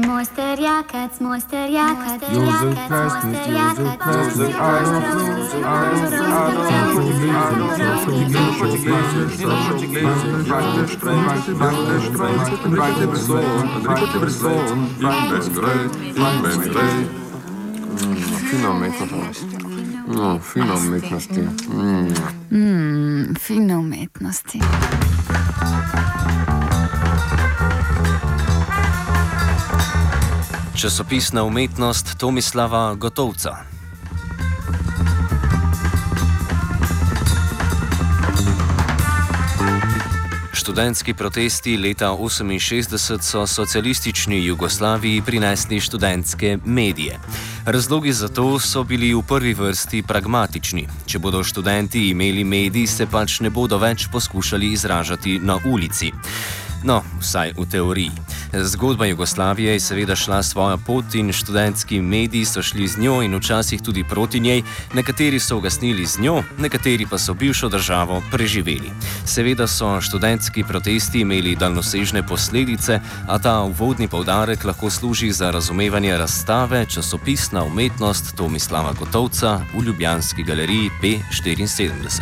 Moj sterjakac, Jozef Pesnik, Jozef Pesnik, Fina umetnost. No, fina umetnosti. Fina umetnosti. Časopisna umetnost Tomislava Gotovca. Študentski protesti leta 1968 so socialistični Jugoslaviji prinesli študentske medije. Razlogi za to so bili v prvi vrsti pragmatični. Če bodo študenti imeli medij, se pač ne bodo več poskušali izražati na ulici. No, vsaj v teoriji. Zgodba Jugoslavije je seveda šla svojo pot in študentski mediji so šli z njo in včasih tudi proti njej. Nekateri so ugasnili z njo, nekateri pa so bivšo državo preživeli. Seveda so študentski protesti imeli daljnosežne posledice, a ta uvodni poudarek lahko služi za razumevanje razstave Časopisna umetnost Tomislava Gotovca v ljubljanski galeriji P74.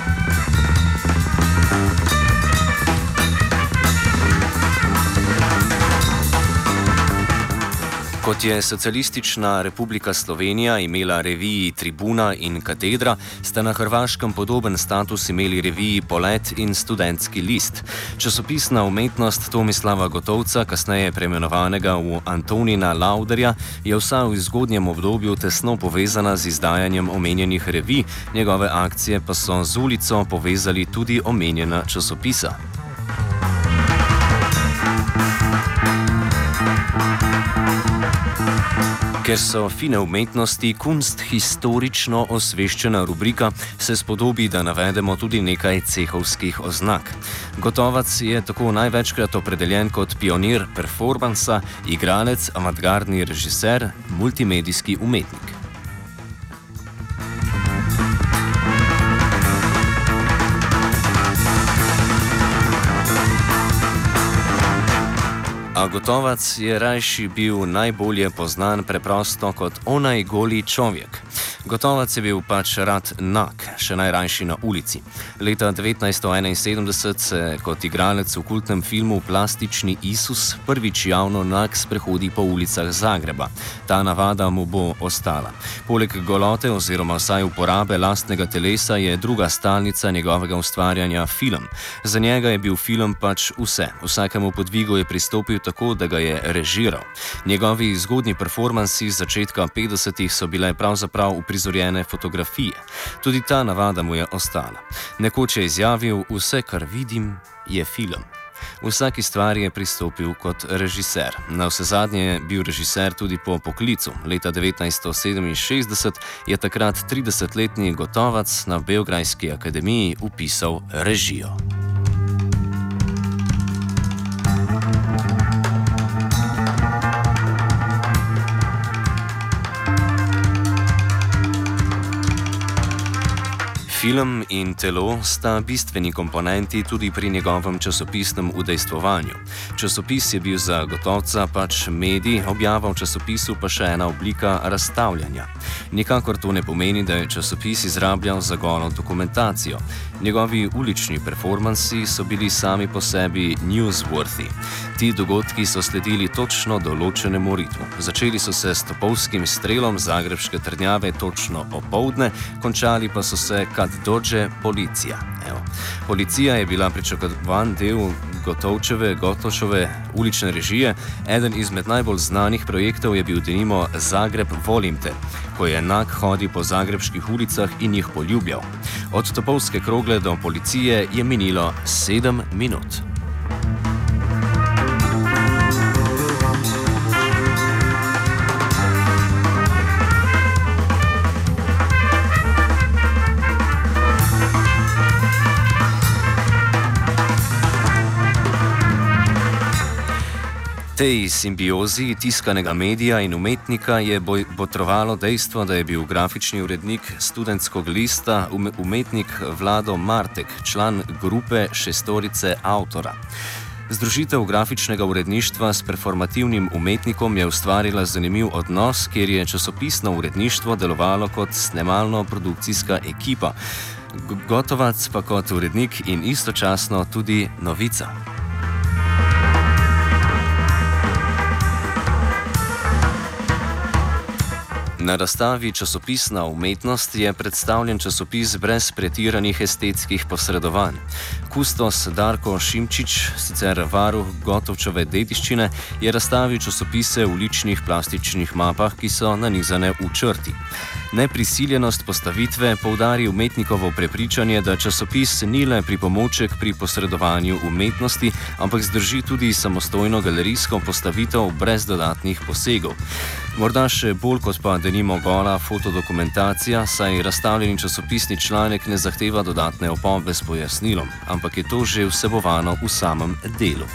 Kot je Socialistična republika Slovenija imela reviji Tribuna in Katedra, sta na Hrvaškem podoben status imeli reviji Polet in Študentski list. Časopisna umetnost Tomislava Gotovca, kasneje preimenovanega v Antonina Lauderja, je vsa v zgodnjem obdobju tesno povezana z izdajanjem omenjenih revij, njegove akcije pa so z ulico povezali tudi omenjena časopisa. Ker so fine umetnosti kunsthistorično osveščena rubrika, se spodobi, da navedemo tudi nekaj cehovskih oznak. Gotovac je tako največkrat opredeljen kot pionir performansa, igralec, avantgardni režiser, multimedijski umetnik. A Gotovac je rajši bil najbolje poznan preprosto kot onaj goli človek. Gotovac je bil pač rad nag, še najrajši na ulici. Leta 1971 se kot igralec v kultnem filmu Plastični Isus prvič javno nag sprehodi po ulicah Zagreba. Ta navada mu bo ostala. Poleg golote oziroma vsaj uporabe lastnega telesa je druga stalnica njegovega ustvarjanja film. Za njega je bil film pač vse. Vsakemu podvigu je pristopil tako, da ga je režiral. Njegovi zgodnji performansi z začetka 50-ih so bile pravzaprav uprizorjene fotografije. Tudi ta navada mu je ostala. Nekoč je izjavil: vse, kar vidim, je film. V vsaki stvari je pristopil kot režiser. Na vsezadnje je bil režiser tudi po poklicu. Leta 1967 je takrat 30-letni Gotovac na Beograjski akademiji vpisal režijo. Film in telo sta bistveni komponenti tudi pri njegovem časopisnem udejstvovanju. Časopis je bil za Gotovca pač medij, objava v časopisu pa še ena oblika razstavljanja. Nikakor to ne pomeni, da je časopis izrabljal za golo dokumentacijo. Njegovi ulični performansi so bili sami po sebi newsworthy. Ti dogodki so sledili točno določenemu ritmu. Začeli so se s topovskim strelom zagrebške trdnjave točno opoldne, končali pa so se kad dođe policija. Policija je bila pričakovan del Gotovčeve ulične režije. Eden izmed najbolj znanih projektov je bil denimo Zagreb volim te, ko je nag hodil po zagrebških ulicah in jih poljubljal. Od topovske krogle do policije je minilo 7 minut. Tej simbiozi tiskanega medija in umetnika je botrovalo dejstvo, da je bil grafični urednik Študentskog lista umetnik Vlado Martek, član grupe šestorice avtora. Združitev grafičnega uredništva s performativnim umetnikom je ustvarila zanimiv odnos, kjer je časopisno uredništvo delovalo kot snemalno-produkcijska ekipa, Gotovac pa kot urednik in istočasno tudi novica. Na razstavi Časopisna umetnost je predstavljen časopis brez pretiranih estetskih posredovanj. Kustos Darko Šimčič, sicer varuh Gotovčeve dediščine, je razstavil časopise v ličnih plastičnih mapah, ki so nanizane v črti. Neprisiljenost postavitve poudari umetnikovo prepričanje, da časopis ni le pripomoček pri posredovanju umetnosti, ampak zdrži tudi samostojno galerijsko postavitev brez dodatnih posegov. Morda še bolj kot pa denimo gola fotodokumentacija, saj razstavljeni časopisni članek ne zahteva dodatne opombe s pojasnilom, ampak je to že vsebovano v samem delu.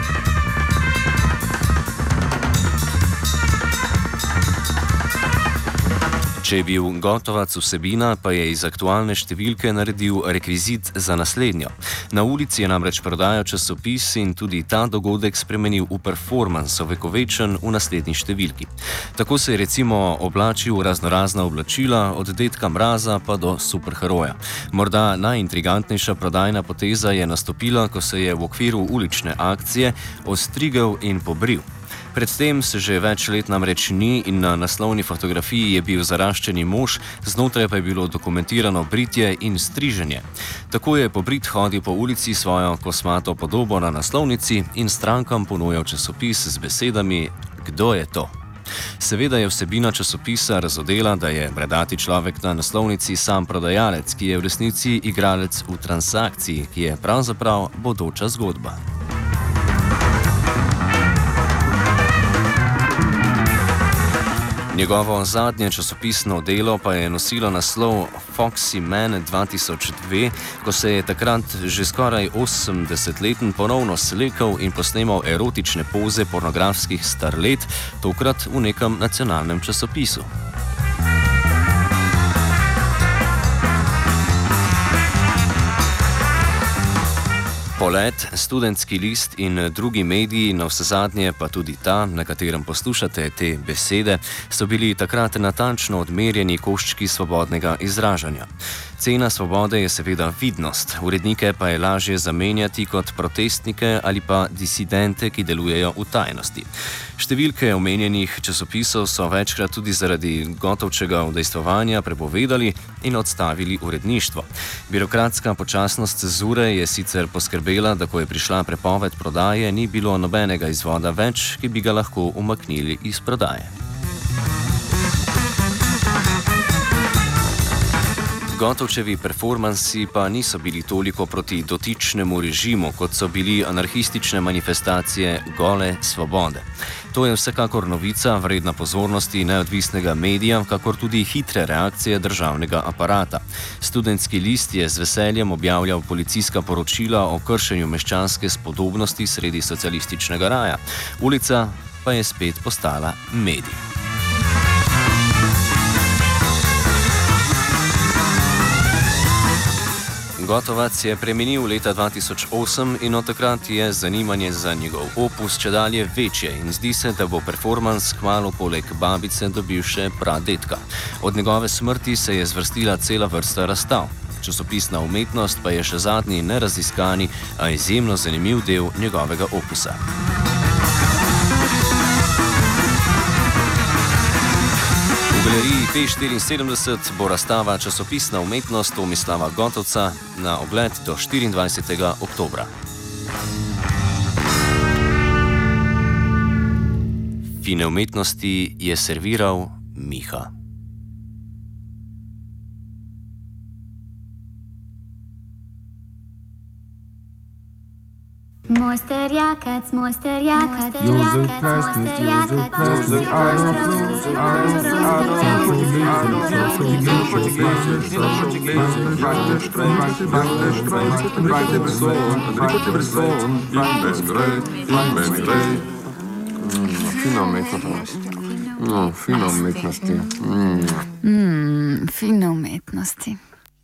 Če je bil Gotovac vsebina, pa je iz aktualne številke naredil rekvizit za naslednjo. Na ulici je namreč prodajal časopis in tudi ta dogodek spremenil v performans, ovekovečen v naslednji številki. Tako se je recimo oblačil v raznorazna oblačila, od Dedka Mraza pa do superheroja. Morda najintrigantnejša prodajna poteza je nastopila, ko se je v okviru ulične akcije ostrigel in pobril. Predtem se že več let namreč ni in na naslovni fotografiji je bil zaraščeni mož, znotraj pa je bilo dokumentirano britje in striženje. Tako je pobrit hodil po ulici svojo kosmato podobo na naslovnici in strankam ponujal časopis z besedami: "Kdo je to?" Seveda je vsebina časopisa razodela, da je bradati človek na naslovnici sam prodajalec, ki je v resnici igralec v transakciji, ki je pravzaprav bodoča zgodba. Njegovo zadnje časopisno delo pa je nosilo naslov Foxy Man 2002, ko se je takrat že skoraj 80-leten ponovno slekel in posnemal erotične poze pornografskih starlet, tokrat v nekem nacionalnem časopisu. Polet, Študentski list in drugi mediji, navsezadnje pa tudi ta, na katerem poslušate te besede, so bili takrat natančno odmerjeni koščki svobodnega izražanja. Cena svobode je seveda vidnost, urednike pa je lažje zamenjati kot protestnike ali pa disidente, ki delujejo v tajnosti. Številke omenjenih časopisov so večkrat tudi zaradi Gotovčega udejstvovanja prepovedali in odstavili uredništvo. Birokratska počasnost cenzure je sicer poskrbela, da ko je prišla prepoved prodaje, ni bilo nobenega izvoda več, ki bi ga lahko umaknili iz prodaje. Gotovčevi performansi pa niso bili toliko proti dotičnemu režimu, kot so bili anarhistične manifestacije gole svobode. To je vsekakor novica, vredna pozornosti neodvisnega medija, kakor tudi hitre reakcije državnega aparata. Študentski list je z veseljem objavljal policijska poročila o kršenju meščanske spodobnosti sredi socialističnega raja. Ulica pa je spet postala medij. Gotovac je preminil leta 2008 in od takrat je zanimanje za njegov opus čedalje večje in zdi se, da bo performans kmalu poleg babice dobil še pradedka. Od njegove smrti se je zvrstila cela vrsta razstav. Časopisna umetnost pa je še zadnji neraziskani, a izjemno zanimiv del njegovega opusa. V galeriji P74 bo razstava Časopisna umetnost Tomislava Gotovca na ogled do 24. oktobra. Fine umetnosti je serviral Miha. Mojster Jakac, Josef Krasnik, Josef Krasnik, Fina umetnost. No, fina umetnosti. Fine umetnosti.